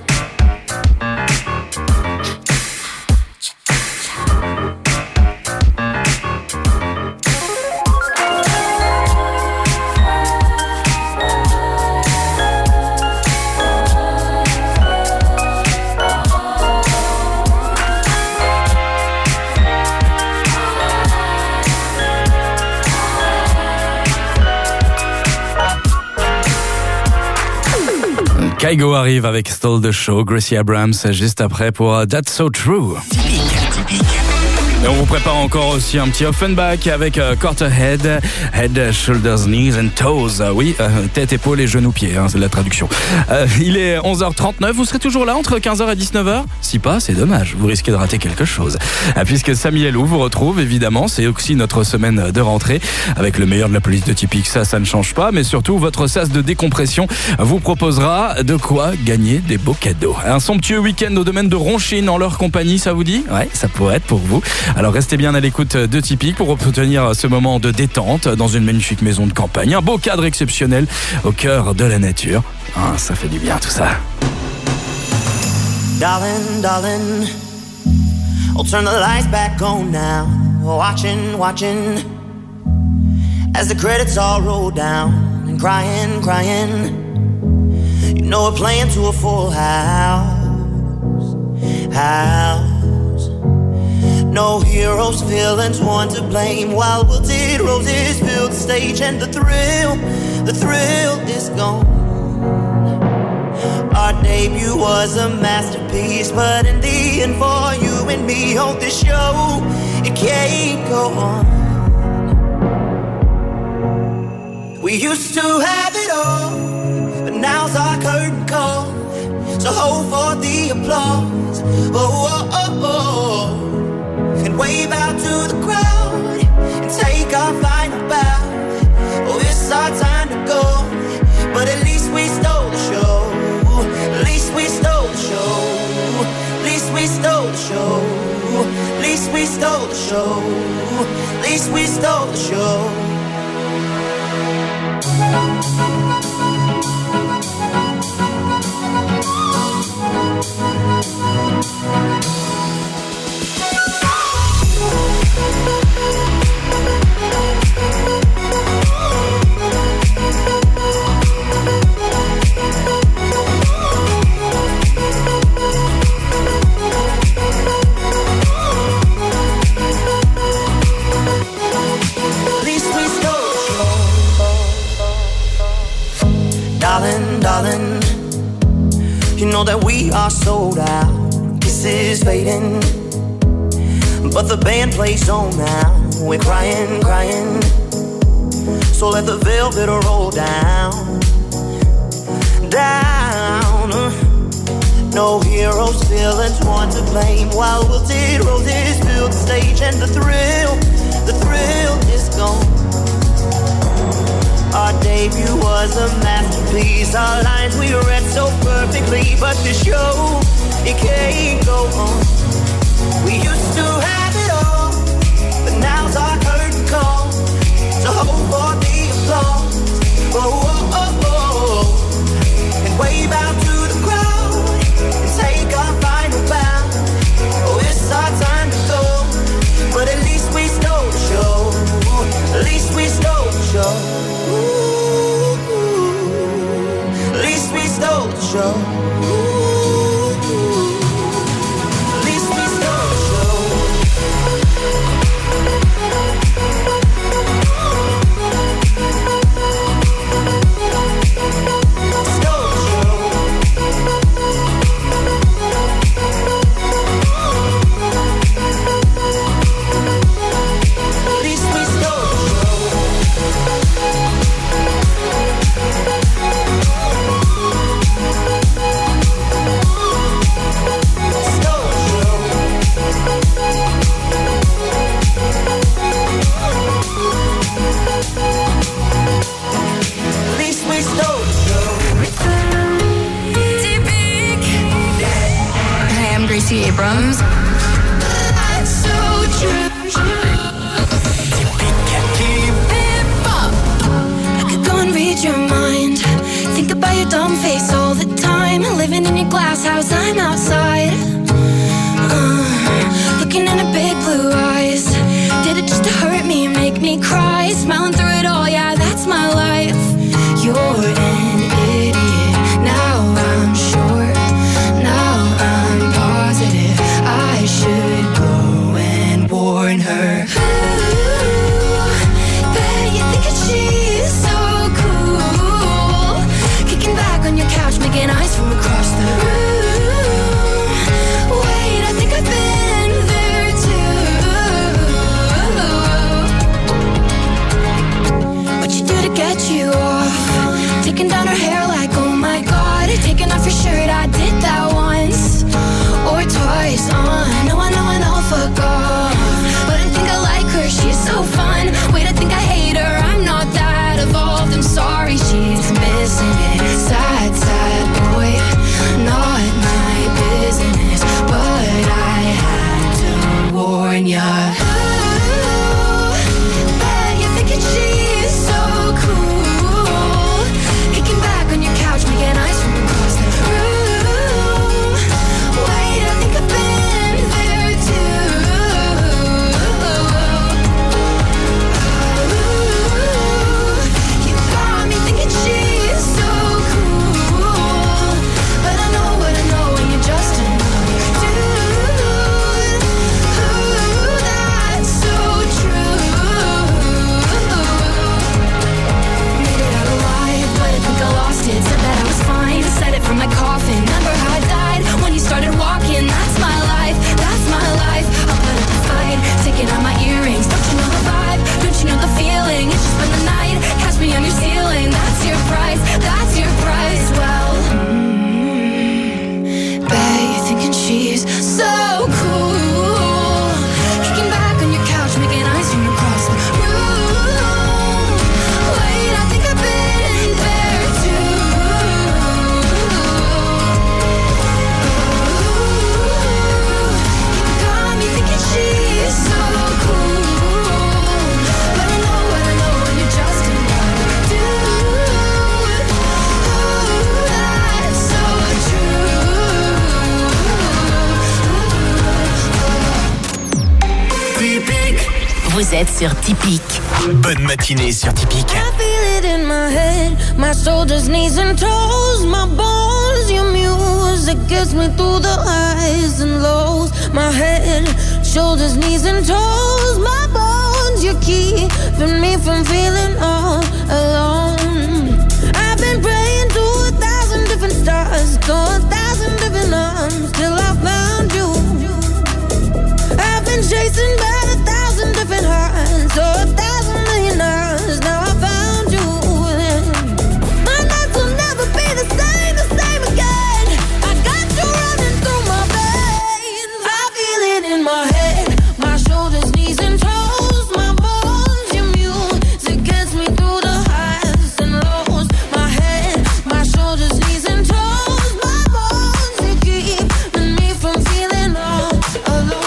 Speaker 3: Kygo arrive avec Stole the Show, Gracie Abrams juste après pour That's So True. Et on vous prépare encore aussi un petit Offenbach avec Quarter Head, Head, Shoulders, Knees and Toes. Oui, tête, épaules et genoux, pieds, c'est la traduction. Il est 11h39, vous serez toujours là entre 15h et 19h? Si pas, c'est dommage, vous risquez de rater quelque chose. Puisque Samy Elou vous retrouve, évidemment, c'est aussi notre semaine de rentrée avec le meilleur de la police de Typique, ça ne change pas, mais surtout votre sas de décompression vous proposera de quoi gagner des beaux cadeaux. Un somptueux week-end au domaine de Ronchine en leur compagnie, ça vous dit? Ouais, ça pourrait être pour vous. Alors restez bien à l'écoute de Typique pour obtenir ce moment de détente dans une magnifique maison de campagne. Un beau cadre exceptionnel au cœur de la nature. Ah, ça fait du bien tout ça.
Speaker 12: Darling, darling, I'll turn the lights back on now. Watching, watching, as the credits all roll down. And crying, crying, you know we're playing to a full house. No heroes, villains, one to blame. While wilted roses fill the stage, and the the thrill is gone. Our debut was a masterpiece, but in the end for you and me on this show, it can't go on. We used to have it all, but now's our curtain call. So hold for the applause, oh, oh, oh, oh. And wave out to the crowd and take our final bow. Oh, it's our time to go, but at least we stole the show. At least we stole the show. At least we stole the show. At least we stole the show. At least we stole the show. Darling, darling, you know that we are sold out. Kisses fading, but the band plays on now. We're crying, crying, so let the velvet roll down, down. No heroes, villains, one to blame, while wilted roses fill the stage. And the thrill is gone. Our debut was a masterpiece. Our lines we read so perfectly, but the show, it can't go on. We used to have it all, but now's our curtain call. So hold for the applause, oh, oh, oh, oh. And wave out to the crowd and take our final bow. Oh, it's our time to go, but at least we stole the show. At least we stole the show. At least we stole the show. At least we stole the show. Stole the show. At least we stole the show.
Speaker 14: Hi, I'm Gracie Abrams. That's so true. I could go and read your mind. Think about your dumb face all the time. Living in your glass house, I'm outside. Looking into big blue eyes. Did it just to hurt me, make me cry? Smiling through it all, yeah, that's my life. You're an idiot. Now I'm sure. Now I'm positive. I should go and warn her. Ooh, bet you think that she's so cool. Kicking back on your couch, making eyes from across the room. Wait, I think I've been there too.
Speaker 8: Vous êtes sur Typique.
Speaker 6: Bonne matinée sur Typique.
Speaker 22: I feel it in my head, my shoulders, knees and toes, my bones, your music gets me through the highs and lows. My head, shoulders, knees and toes, my bones, you keeping me from feeling all alone. I've been praying to 1,000 different stars, to 1,000 different arms, till I found you. I've been chasing by 1,000 different hearts, so 1,000 million hours. Now I found you. My nights will never be the same again. I got you running through my veins. I feel it in my head, my shoulders, knees and toes, my bones, your music gets me through the highs and lows. My head, my shoulders, knees and toes, my bones, you keeping me from feeling all alone.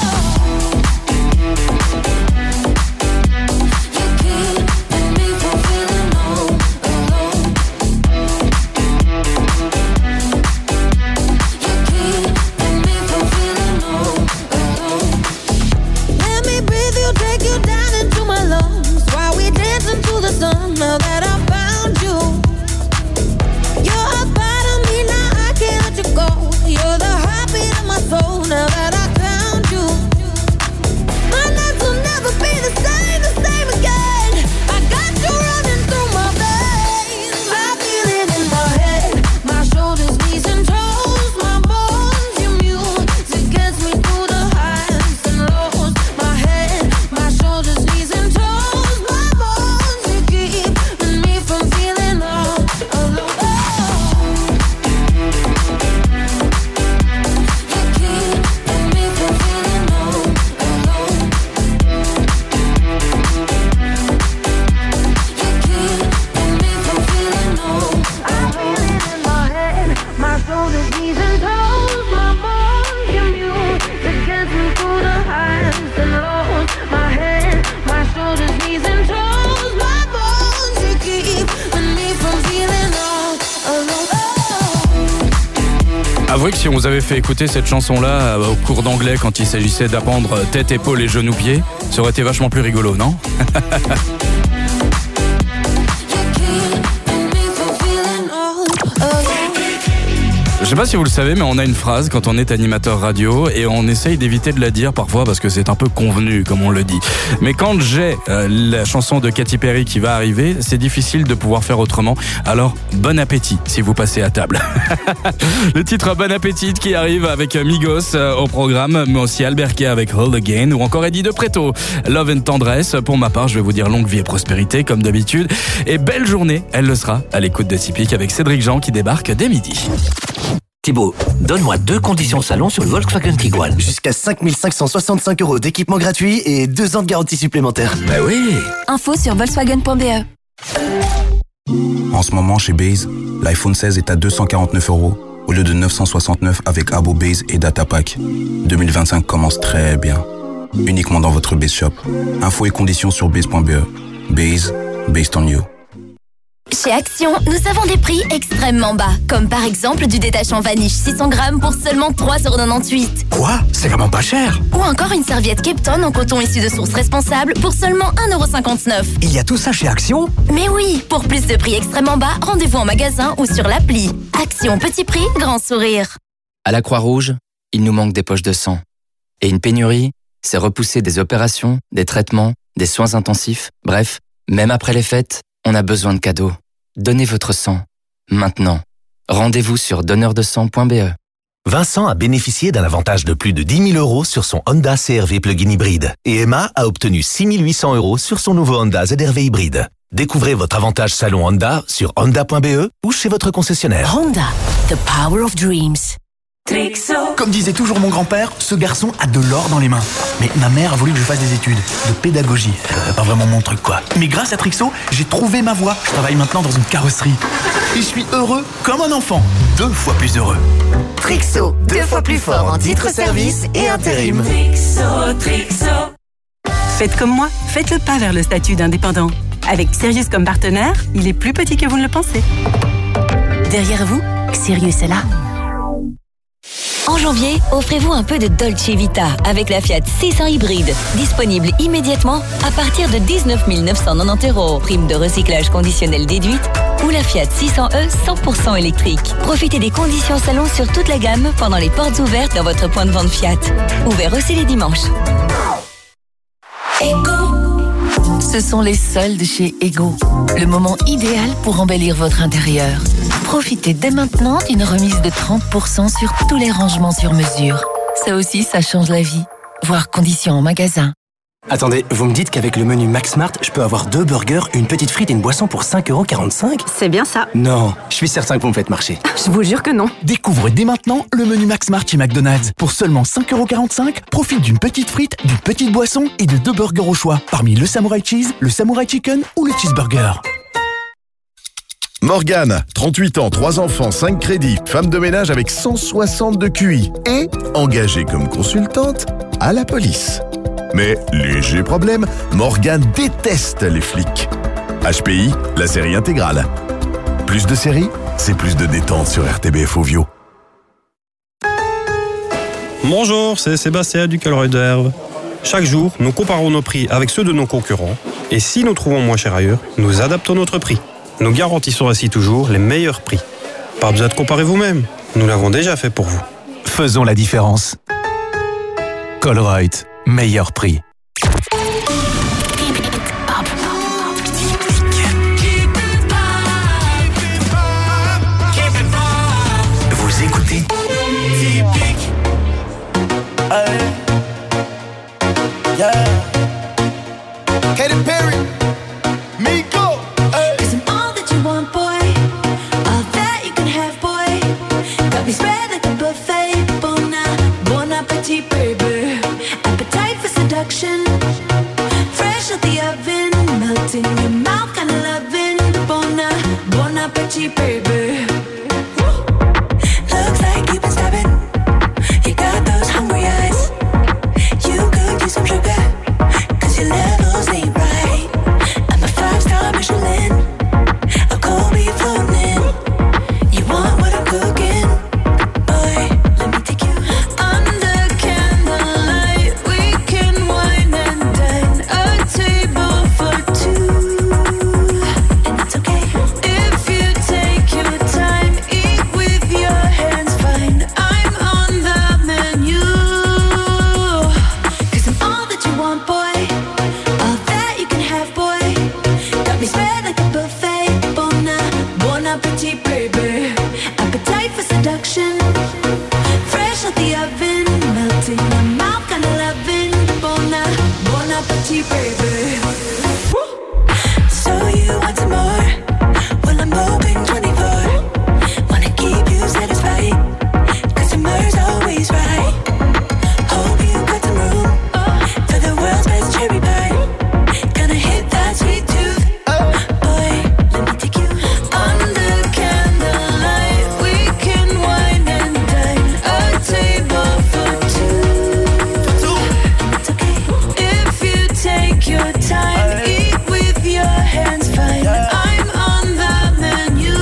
Speaker 22: Now that I found you, you're a part of me. Now I can't let you go. You're the heartbeat of my soul. Now that I found you, my nights will never be the same again. I got you running through my veins. I feel it in my head, my shoulders, knees and toes, my bones, your music gets me through the highs and lows. My head, my shoulders, knees and toes, my bones, you keep me from feeling all alone. You keep me from feeling all alone. You keep me from feeling all. I feel it in my head, my shoulders, knees and toes, my bones, your music gets me through the highs and lows. My head, my shoulders, knees and toes, my bones, you keep me from feeling all alone.
Speaker 3: Avouez que si on vous avait fait écouter cette chanson-là au cours d'anglais quand il s'agissait d'apprendre tête, épaules et genoux, pieds, ça aurait été vachement plus rigolo, non? Je sais pas si vous le savez, mais on a une phrase quand on est animateur radio et on essaye d'éviter de la dire parfois parce que c'est un peu convenu, comme on le dit. Mais quand j'ai la chanson de Katy Perry qui va arriver, c'est difficile de pouvoir faire autrement. Alors, bon appétit si vous passez à table. Le titre Bon appétit qui arrive avec Migos au programme, mais aussi Albert Kay avec Hold Again ou encore Eddie de Preto, Love and Tendresse. Pour ma part, je vais vous dire longue vie et prospérité comme d'habitude. Et belle journée, elle le sera à l'écoute de Typique avec Cédric Jean qui débarque dès midi.
Speaker 6: Thibaut, donne-moi 2 conditions salon sur le Volkswagen Tiguan. Jusqu'à 5 565 € d'équipement gratuit et 2 ans de garantie supplémentaire. Bah oui.
Speaker 5: Info sur Volkswagen.be.
Speaker 15: En ce moment, chez Base, l'iPhone 16 est à 249 € au lieu de 969 avec Abo Base et Data Pack. 2025 commence très bien. Uniquement dans votre Base Shop. Infos et conditions sur base.be. Base, based on you.
Speaker 8: Chez Action, nous avons des prix extrêmement bas, comme par exemple du détachant Vanish 600 grammes pour seulement 3,98 €.
Speaker 6: Quoi? C'est vraiment pas cher.
Speaker 8: Ou encore une serviette Kepton en coton issu de sources responsables pour seulement 1,59 €.
Speaker 6: Il y a tout ça chez Action?
Speaker 8: Mais oui, pour plus de prix extrêmement bas, rendez-vous en magasin ou sur l'appli. Action, petit prix, grand sourire.
Speaker 18: À la Croix-Rouge, il nous manque des poches de sang. Et une pénurie, c'est repousser des opérations, des traitements, des soins intensifs. Bref, même après les fêtes, on a besoin de cadeaux. Donnez votre sang, maintenant. Rendez-vous sur donneurdesang.be.
Speaker 6: Vincent a bénéficié d'un avantage de plus de 10 000 € sur son Honda CR-V plug-in hybride. Et Emma a obtenu 6 800 € sur son nouveau Honda ZR-V hybride. Découvrez votre avantage salon Honda sur honda.be ou chez votre concessionnaire.
Speaker 8: Honda, the power of dreams.
Speaker 13: Trixo. Comme disait toujours mon grand-père, ce garçon a de l'or dans les mains. Mais ma mère a voulu que je fasse des études de pédagogie. Pas vraiment mon truc, quoi. Mais grâce à Trixo, j'ai trouvé ma voie. Je travaille maintenant dans une carrosserie. Et je suis heureux comme un enfant. 2 fois plus heureux.
Speaker 8: Trixo, 2 fois plus fort en titre service et intérim.
Speaker 19: Trixo. Faites comme moi, faites le pas vers le statut d'indépendant. Avec Sirius comme partenaire, il est plus petit que vous ne le pensez.
Speaker 8: Derrière vous, Sirius est là.
Speaker 1: En janvier, offrez-vous un peu de Dolce Vita avec la Fiat 600 hybride. Disponible immédiatement à partir de 19 990 €. Prime de recyclage conditionnelle déduite ou la Fiat 600e 100% électrique. Profitez des conditions salon sur toute la gamme pendant les portes ouvertes dans votre point de vente Fiat. Ouvert aussi les dimanches.
Speaker 9: Ce sont les soldes chez Ego. Le moment idéal pour embellir votre intérieur. Profitez dès maintenant d'une remise de 30% sur tous les rangements sur mesure. Ça aussi, ça change la vie. Voir conditions en magasin.
Speaker 11: Attendez, vous me dites qu'avec le menu Max Smart, je peux avoir 2 burgers, une petite frite et une boisson pour 5,45 €?
Speaker 20: C'est bien ça.
Speaker 11: Non, je suis certain que vous me faites marcher.
Speaker 20: Je vous jure que non.
Speaker 13: Découvre dès maintenant le menu Max Smart chez McDonald's. Pour seulement 5,45 €, profite d'une petite frite, d'une petite boisson et de 2 burgers au choix. Parmi le Samurai Cheese, le Samurai Chicken ou le Cheeseburger.
Speaker 23: Morgane, 38 ans, 3 enfants, 5 crédits, femme de ménage avec 160 de QI et engagée comme consultante à la police. Mais léger problème, Morgane déteste les flics. HPI, la série intégrale. Plus de séries, c'est plus de détente sur RTBF Ovio.
Speaker 24: Bonjour, c'est Sébastien du Colruyt. Chaque jour, nous comparons nos prix avec ceux de nos concurrents et si nous trouvons moins cher ailleurs, nous adaptons notre prix. Nous garantissons ainsi toujours les meilleurs prix. Pas besoin de comparer vous-même, nous l'avons déjà fait pour vous.
Speaker 13: Faisons la différence. Colruyt, meilleur prix.
Speaker 4: Vous écoutez
Speaker 25: Typique. Yeah. Katy Perry. Miko.
Speaker 14: Cause I'm all that you want, boy. All that you can have, boy. Got me spread like a buffet. Bon appetit, baby. Appetite for seduction. Fresh out the oven. Melting in your mouth, kinda loving. Bon appetit, baby. Looks like you've been stabbing. You got those hungry eyes. You could use some sugar. Cause your levels ain't right. I'm a 5-star Michelin. A cold beef floating in. You want what I'm cooking? Boy, let me take you under candlelight. We can wine and dine. A table for two. And it's okay if you take your time. Eat with your hands, fine. I'm on the menu. Cause I'm all that you want, boy. All that you can have, boy. Got me spread like a buffet. Bon appetit, baby. Appetite for seduction. Fresh out the oven. Melting in your mouth, kinda loving. Bon appetit, baby. So you want some more? Well, I'm open 24. Wanna keep you satisfied. Cause summer's always right. Hope you got some room for the world's best cherry pie. Gonna hit that sweet tooth. Boy, let me take you under candlelight. We can wine and dine. A table for two. And it's okay if you take your time. Eat with your hands, fine. I'm on the menu.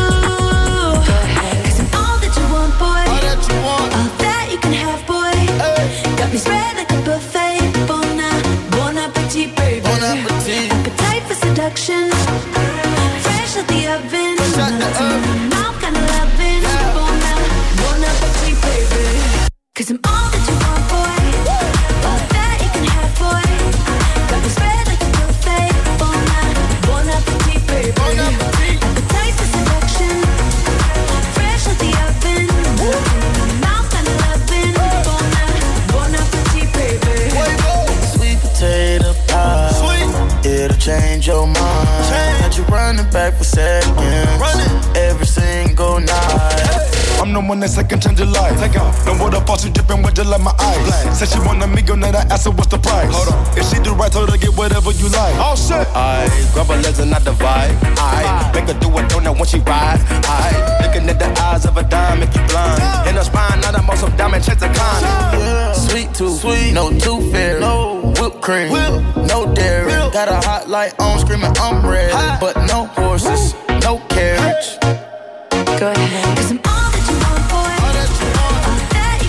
Speaker 14: Cause I'm all that you want, boy. All that you can have, boy. Got me spread like a buffet. Bon appetit, baby. Appetite for seduction. Fresh out the oven. Melting in your mouth, kinda loving. Bon appetit, baby. Cause I'm all that you want, boy. All that you can have, boy. Got me spread like a buffet. Bon appetit, baby. Appetite for seduction. Fresh out the oven. Melting in your mouth, kinda loving. Bon appetit, baby.
Speaker 25: Sweet potato pie. It'll change your mind. Had you running back for seconds. Every single night.
Speaker 26: I'm the one that second change your life. Take off. No water faucet dripping with just like my eyes. Said she want a millionaire, I asked her what's the price. Hold on. If she do right, told her get whatever you like. Oh shit.
Speaker 25: I grab her legs and not the vibe. I make her do a donut when she ride. I looking at the eyes of a dime, make you blind. In her spine, not a most of diamond checks a kind. Yeah. Sweet tooth, no tooth fairy. No whipped cream, no dairy. Got a hot light on, screaming I'm ready. But no horses, no carriage.
Speaker 14: Go ahead. Cause I'm all that you want, boy. All that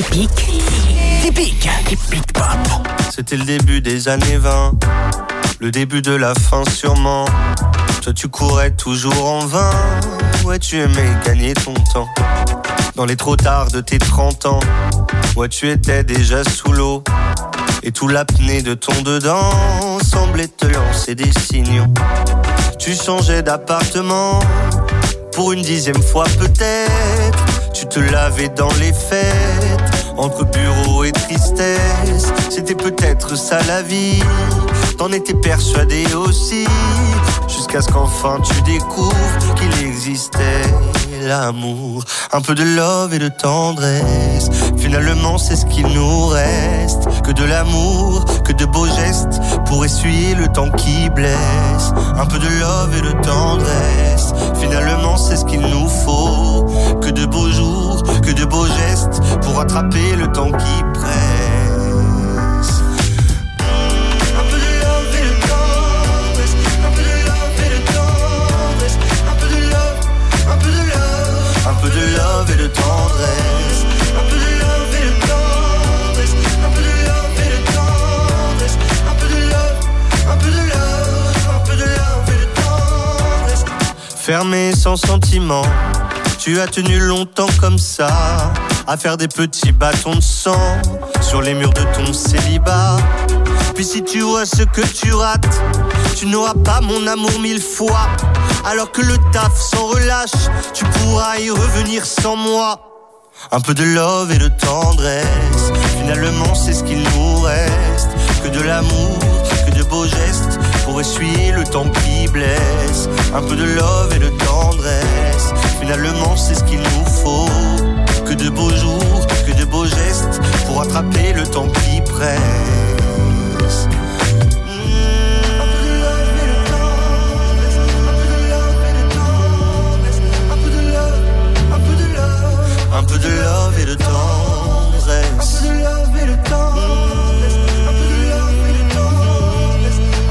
Speaker 11: Typique. Typique. Typique pop.
Speaker 7: C'était le début des années 20, le début de la fin sûrement. Toi tu courais toujours en vain, ouais tu aimais gagner ton temps. Dans les trop tard de tes 30 ans, ouais tu étais déjà sous l'eau. Et tout l'apnée de ton dedans semblait te lancer des signaux. Tu changeais d'appartement, pour une 10e fois peut-être. Tu te lavais dans les fêtes, entre bureau et tristesse. C'était peut-être ça la vie, t'en étais persuadé aussi. Jusqu'à ce qu'enfin tu découvres qu'il existait l'amour. Un peu de love et de tendresse, finalement c'est ce qu'il nous reste. Que de l'amour, que de beaux gestes, pour essuyer le temps qui blesse. Un peu de love et de tendresse, finalement c'est ce qu'il nous faut. Que de beaux jours, que de beaux gestes, pour attraper le temps qui presse. Un peu de love et de tendresse, un peu de love et de tendresse, un peu de love et de tendresse, un peu de love, un peu de love, un peu de love et de tendresse. Fermé sans sentiment, tu as tenu longtemps comme ça, à faire des petits bâtons de sang sur les murs de ton célibat. Puis si tu vois ce que tu rates, tu n'auras pas mon amour 1000 fois. Alors que le taf s'en relâche, tu pourras y revenir sans moi. Un peu de love et de tendresse, finalement c'est ce qu'il nous reste. Que de l'amour, que de beaux gestes, pour essuyer le temps qui blesse. Un peu de love et de tendresse, finalement c'est ce qu'il nous faut. Que de beaux jours, que de beaux gestes, pour attraper le temps qui presse.